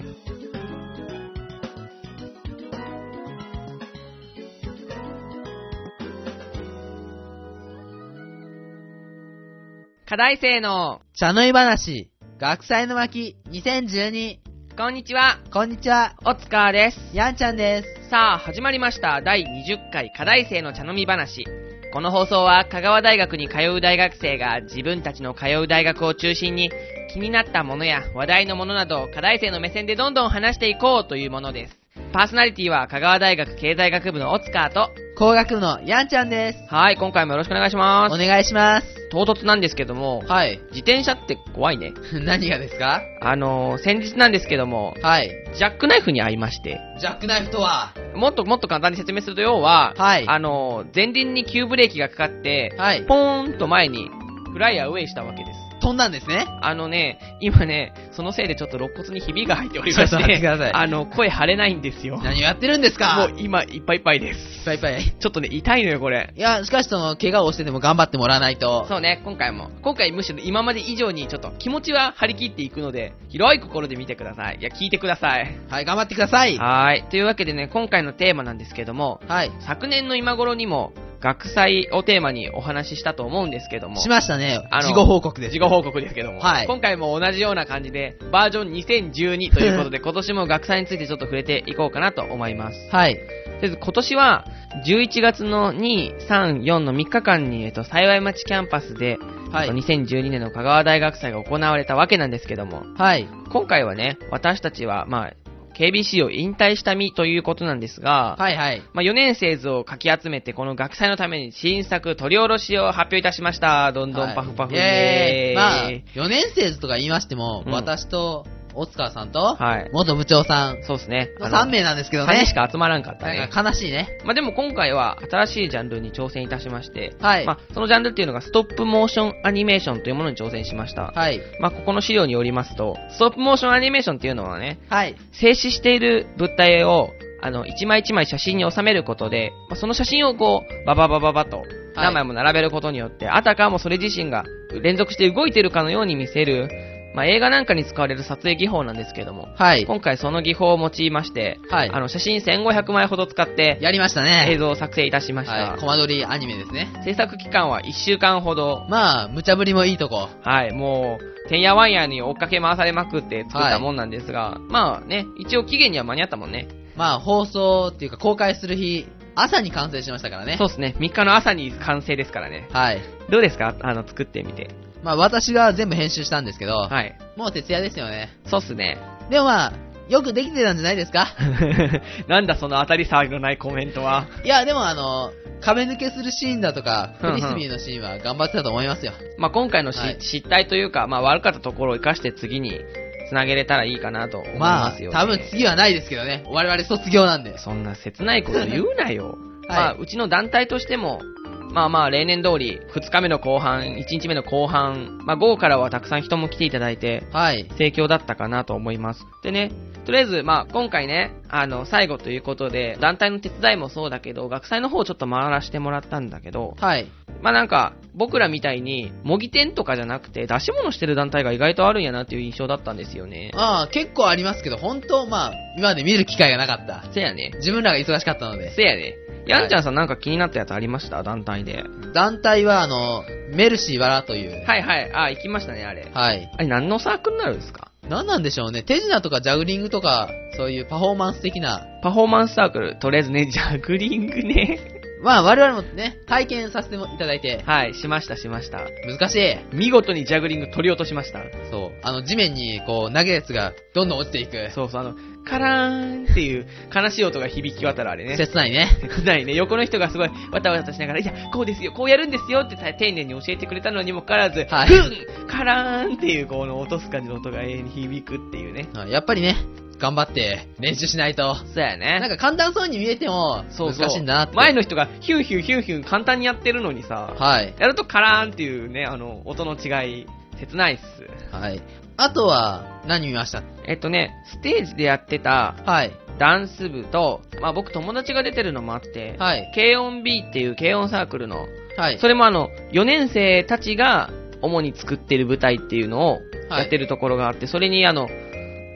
課題生の茶の湯話、学祭の巻2012。 こんにちは。 こんにちは。 おつかーです。 やんちゃんです。 さあ、始まりました第20回課題生の茶飲み話。この放送は香川大学に通う大学生が自分たちの通う大学を中心に気になったものや話題のものなどを課題生の目線でどんどん話していこうというものです。パーソナリティは香川大学経済学部のおつかーと工学部のやんちゃんです。 はい、今回もよろしくお願いします。 お願いします。 唐突なんですけども、 はい。 自転車って怖いね。 何がですか？ 先日なんですけども、 はい。 ジャックナイフに遭いまして、 ジャックナイフとは？ もっと簡単に説明すると要は、 はい。 前輪に急ブレーキがかかって、 はい。 ポーンと前にフライアウェイしたわけです。 飛んだんですね。 今ね、そのせいでちょっと肋骨にひびが入っておりまして、 ちょっと待ってください。 声張れないんですよ。 何をやってるんですか？ もう今、いっぱいいっぱいです。 いっぱいいっぱい。 ちょっとね、痛いのよ、これ。 いや、しかし怪我をしてでも頑張ってもらわないと。 そうね、今回むしろ今まで以上にちょっと気持ちは張り切っていくので、広い心で見てください。いや、聞いてください。 はい、頑張ってください。 はい。というわけでね、今回のテーマなんですけども、 はい。 昨年の今頃にも、学祭をテーマにお話ししたと思うんですけども。 しましたね。事後報告です。 事後報告ですけども。 はい。 今回も同じような感じで、バージョン2012ということで、今年も学祭についてちょっと触れていこうかなと思います。 はい。 とりあえず今年は、11月の2、3、4の3日間に、幸町キャンパスで、はい、2012年の香川大学祭が行われたわけなんですけども。 はい。 今回はね、私たちは、KBC を引退した身ということなんですが、 はいはい。 4年生図をかき集めて、この学祭のために新作取り下ろしを発表いたしました。どんどんパフパフで、4年生図とか言いましても、私と、大塚さんと、元部長さん。 そうですね。 3名なんですけどね。 3人しか集まらんかったね。 なんか悲しいね。 でも今回は新しいジャンルに挑戦いたしまして、 はい。 そのジャンルっていうのがストップモーションアニメーションというものに挑戦しました。 はい。 ここの資料によりますと、ストップモーションアニメーションっていうのはね、 はい。 静止している物体を、一枚一枚写真に収めることで、その写真をバババババと、何枚も並べることによって、あたかもそれ自身が連続して動いているかのように見せる、映画なんかに使われる撮影技法なんですけども、はい。今回その技法を用いまして、はい。写真1500枚ほど使って、 やりましたね。 映像を作成いたしました。 はい。コマ撮りアニメですね。 制作期間は1週間ほど。 無茶ぶりもいいとこ。 はい。もう、てんやわんやに追っかけ回されまくって作ったもんなんですが、一応期限には間に合ったもんね。 放送っていうか公開する日、朝に完成しましたからね。 そうですね。3日の朝に完成ですからね。 はい。 どうですか？作ってみて。 私が全部編集したんですけど、 はい。 もう徹夜ですよね。 そうっすね。 でもよくできてたんじゃないですか？ なんだその当たり障りのないコメントは。 いや、でも壁抜けするシーンだとか、フリスビーのシーンは頑張ってたと思いますよ。 今回の失態というか、悪かったところを生かして次に繋げれたらいいかなと思いますよね。 多分次はないですけどね。我々卒業なんで。 そんな切ないこと言うなよ。 はい。 うちの団体としても、例年通り、2日目の後半、1日目の後半、午後からはたくさん人も来ていただいて、はい。盛況だったかなと思います。でね、とりあえず、今回ね、最後ということで、団体の手伝いもそうだけど、学祭の方をちょっと回らせてもらったんだけど、はい。僕らみたいに、模擬店とかじゃなくて、出し物してる団体が意外とあるんやなっていう印象だったんですよね。 結構ありますけど、本当今まで見る機会がなかった。 せやね。 自分らが忙しかったので。 せやね。やんちゃんさんなんか気になったやつありました？団体で。 団体はメルシーバラという。 はいはい。行きましたね、あれ。 はい。 あれ何のサークルになるんですか？ 何なんでしょうね。手品とかジャグリングとか、そういうパフォーマンス的な。 パフォーマンスサークル。とりあえずね、ジャグリングね。 我々もね、体験させていただいて。 はい、しました。 難しい。 見事にジャグリング取り落としました。 そう。地面に投げるやつがどんどん落ちていく。 そう、カラーンっていう悲しい音が響き渡るあれね。 切ないね。 切ないね。横の人がすごいわたわたしながら、いや、こうですよ、こうやるんですよって丁寧に教えてくれたのにもかかわらず、 はい、 カラーンっていう落とす感じの音が永遠に響くっていうね。 やっぱりね、頑張って練習しないと。 そうやね。 なんか簡単そうに見えても難しいんだなって。 前の人がヒュンヒュンヒュンヒュン簡単にやってるのにさ、はい。やるとカラーンっていうね、音の違い、切ないっす。 はい。あとは、何見ました？ ステージでやってた、はい。ダンス部と、僕友達が出てるのもあって、はい。軽音 B っていう軽音サークルの、はい。それも4年生たちが主に作ってる舞台っていうのをやってるところがあって、それに1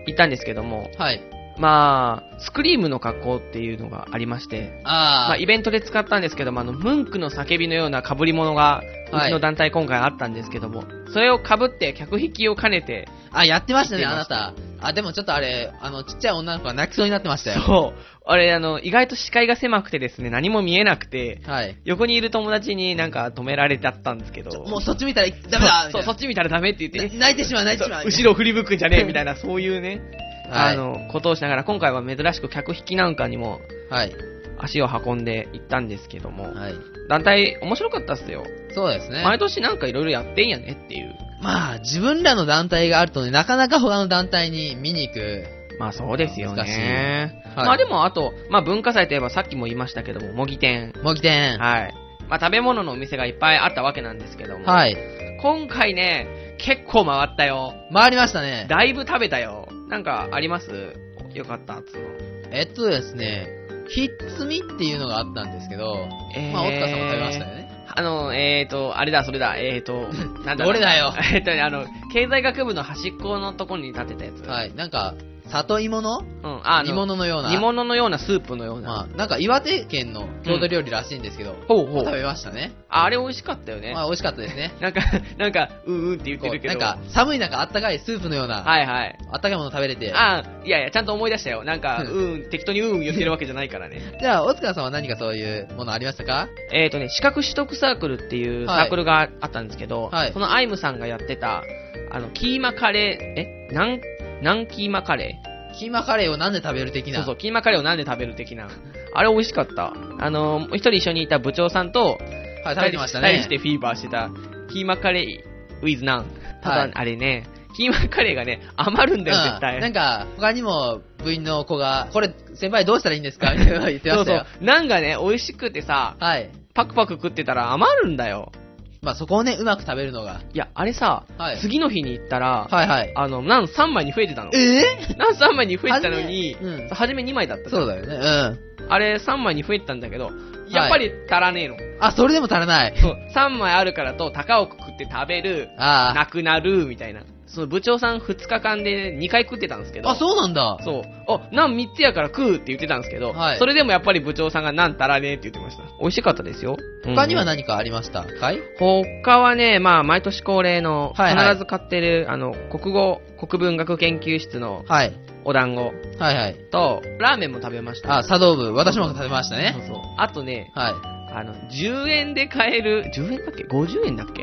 行ったんですけども、 はい。 まあ、スクリームの格好っていうのがありまして、まあ、イベントで使ったんですけども、ムンクの叫びのような被り物が、うちの団体今回あったんですけども、それを被って客引きを兼ねて、 やってましたね、あなた。でもちょっとあれ、ちっちゃい女の子が泣きそうになってましたよ。 そう。あれ、意外と視界が狭くてですね、何も見えなくて、 はい。 横にいる友達になんか止められちゃったんですけど。 もうそっち見たらダメだそう、そっち見たらダメって言って、 泣いてしまう。 後ろ振り向くんじゃねえみたいな、そういうね、ことをしながら、今回は珍しく客引きなんかにも、はい。足を運んで行ったんですけども、はい。団体面白かったっすよ。 そうですね。 毎年なんかいろいろやってんやねっていう。 まあ、自分らの団体があるとね、なかなか他の団体に見に行く。 まあそうですよね。はい、まあでもあと、まあ文化祭といえばさっきも言いましたけども、模擬店。 模擬店。 はい。まあ食べ物のお店がいっぱいあったわけなんですけども。 はい。 今回ね、結構回ったよ。 回りましたね。 だいぶ食べたよ。なんかあります？よかったっつうの。 ですね、ひっつみっていうのがあったんですけど、まあ大塚さんも食べましたよね。 あれだ、それだ、 なんだ。どれだよ。 経済学部の端っこのところに立てたやつ。 はい、なんか、里芋の煮物のような。 煮物のようなスープのような。 まあ、なんか岩手県の郷土料理らしいんですけど、食べましたね。 あれ美味しかったよね。 まあ美味しかったですね。 なんか、って言ってるけど。 なんか、寒い中あったかいスープのような。はいはい。あったかいもの食べれて。 いや、ちゃんと思い出したよ。なんか、適当に言ってるわけじゃないからね。 じゃあ、大塚さんは何かそういうものありましたか？ 資格取得サークルっていうサークルがあったんですけど、はい、そのアイムさんがやってた、キーマカレー、何キーマカレー？ キーマカレーをなんで食べる的な。 そう、キーマカレーをなんで食べる的な。あれ美味しかった。一人一緒にいた部長さんと、 はい、食べてましたね。 二人してフィーバーしてた、キーマカレー with ナン。ただ、あれね、キーマカレーがね、余るんだよ、絶対。 なんか、他にも部員の子が、これ、先輩どうしたらいいんですかみたいな言ってましたよ。 そう。ナンがね、美味しくてさ、はい。パクパク食ってたら余るんだよ。 まあそこをね、うまく食べるのが。 いや、あれさ、はい、次の日に行ったら、 はいはい。 ナン3枚に増えてたの。ナン3枚に増えてたのに、初め2枚だった。 そうだよね。 あれ3枚に増えてたんだけど、やっぱり足らねえの。 それでも足らない。 そう、3枚あるからと、高をくくって食べる、なくなる、みたいな。その部長さん2日間で2回食ってたんですけど。 そうなんだ。 そう。ナン3つやから食うって言ってたんですけど、はい、それでもやっぱり部長さんがナン足らねえって言ってました。美味しかったですよ。 他には何かありましたかい？ 他はね、まあ、毎年恒例の、必ず買ってる、国文学研究室の、お団子。はいはい。と、ラーメンも食べました。 茶道部。私も食べましたね。 そう。あとね、10円で買える、10円だっけ ?50 円だっけ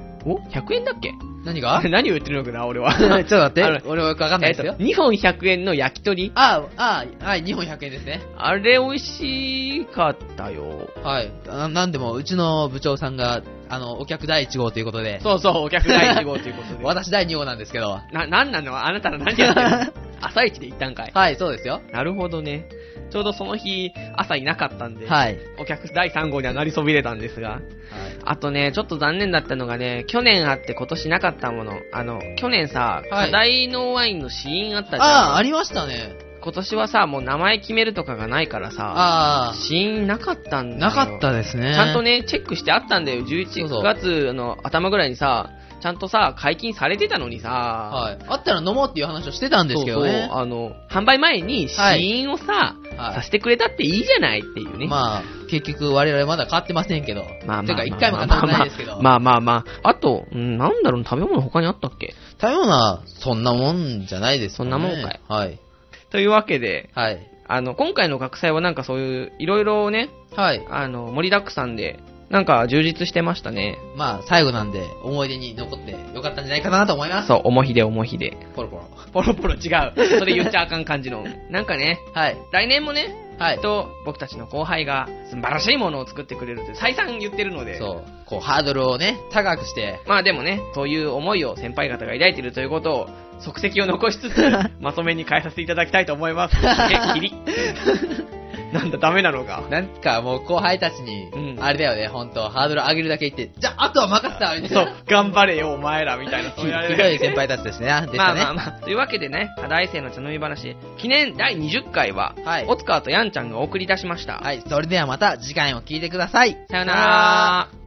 100円だっけ何が何を言ってるのかな、俺は。 ちょっと待って。俺はよくわかんないですよ。 2本100円の焼き鳥。 はい、2本100円ですね。 あれ美味しかったよ。 はい。なんでも、うちの部長さんが、お客第1号ということで。 そうそう、お客第1号ということで。 私第2号なんですけど。 なんなの？あなたら何やってるの？朝一で行ったんかい？ はい、そうですよ。 なるほどね。ちょうどその日、朝いなかったんで、はい。お客第3号にはなりそびれたんですが、はい。あとね、ちょっと残念だったのがね、去年あって今年なかったもの。去年さ、課題のワインの試飲あったじゃん。 ありましたね。 今年はさ、もう名前決めるとかがないからさ、試飲なかったんだよ。 なかったですね。 ちゃんとね、チェックしてあったんだよ。11月の頭ぐらいにさ、ちゃんとさ、解禁されてたのにさ、 はい。あったら飲もうっていう話をしてたんですけどね。 販売前に試飲をさ、させてくれたっていいじゃないっていうね。 まあ、結局我々まだ買ってませんけど。まあてか一回も買ったことないですけど。 まあ。あと、なんだろう、食べ物他にあったっけ？ 食べ物は、そんなもんじゃないですね。 そんなもんかい。 はい。 というわけで、はい。今回の学祭はなんかそういう、いろいろね、はい。盛りだくさんで、なんか充実してましたね。 まあ、最後なんで、思い出に残ってよかったんじゃないかなと思います。 そう、思い出。 ポロポロ。 ポロポロ違う。それ言っちゃあかん感じの。なんかね、はい。来年もね、はい。僕たちの後輩が素晴らしいものを作ってくれるって再三言ってるので。 そう。ハードルをね、高くして。 まあでもね、そういう思いを先輩方が抱いているということを、足跡を残しつつ、まとめに変えさせていただきたいと思います。キリ。なんだ、ダメなのか。 なんかもう後輩たちに、あれだよね、ほんと、ハードル上げるだけ言って、じゃあ、あとは任せたみたいな。 そう、頑張れよ、お前ら、みたいな、そういうあれひどい先輩たちですね。 まあ。というわけでね、課題生の茶飲み話、記念第20回は、はい、オツカーとヤンちゃんがお送り出しました。 はい、それではまた次回も聞いてください。 さよなら。